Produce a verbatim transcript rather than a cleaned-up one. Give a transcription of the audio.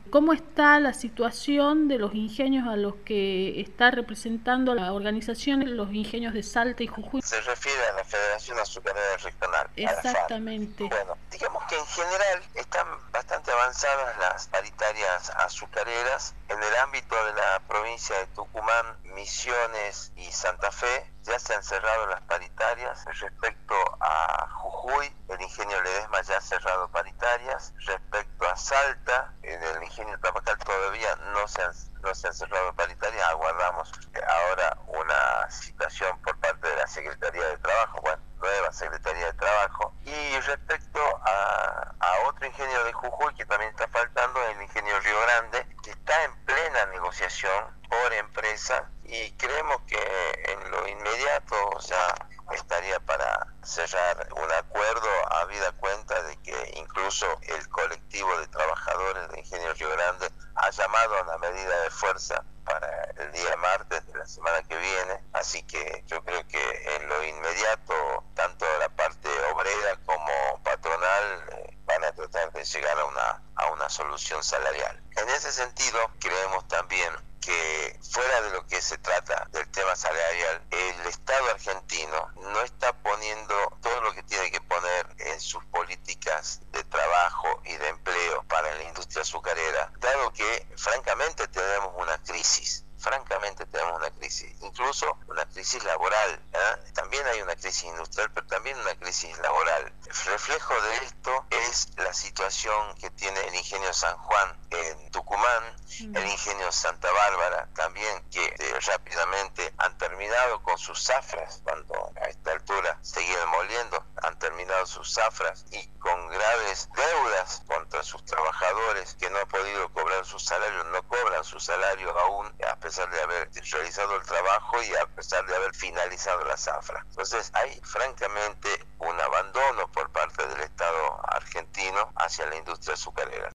¿Cómo está la situación de los ingenios a los que está representando la organización, los ingenios de Salta y Jujuy? Se refiere a la Federación Azucarera Regional, a la FAR. Exactamente. Bueno, digamos que en general están bastante avanzadas las paritarias azucareras. En el ámbito de la provincia de Tucumán, Misiones y Santa Fe ya se han cerrado las paritarias. Respecto a Jujuy, el ingenio Ledesma ya ha cerrado paritarias. Respecto a Salta, en el ingenio Tabacal todavía no se han, no se han cerrado paritarias. Aguardamos ahora una citación por parte de la Secretaría de Trabajo, bueno, nueva Secretaría de Trabajo. Y respecto a, a otro ingenio de Jujuy que también está faltando, el ingenio Río Grande, que está en plena negociación por empresa, y creemos que en lo inmediato ya estaría para cerrar un acuerdo, habida cuenta de que incluso el colectivo de trabajadores de Ingenio Río Grande ha llamado a una medida de fuerza para el día martes de la semana que viene, así que yo creo que en lo inmediato tanto la parte obrera como patronal eh, van a tratar de llegar a una, a una solución salarial. En ese sentido, creemos también que fuera de lo que se trata del tema salarial, el Estado argentino no está poniendo todo lo que tiene que poner en sus políticas de trabajo y de empleo para la industria azucarera, dado que francamente tenemos una crisis. Francamente tenemos una crisis, incluso una crisis laboral, ¿eh? También hay una crisis industrial, pero también una crisis laboral. El reflejo de esto es la situación que tiene el ingenio San Juan en Tucumán, mm. el ingenio Santa Bárbara también, que eh, rápidamente han terminado con sus zafras, cuando a esta altura seguían moliendo, han terminado sus zafras y con graves deudas contra sus trabajadores que no han podido cobrar sus salarios, no cobran sus salarios aún, a pesar de haber realizado el trabajo y a pesar de haber finalizado la zafra. Entonces hay francamente un abandono por parte del Estado argentino hacia la industria azucarera.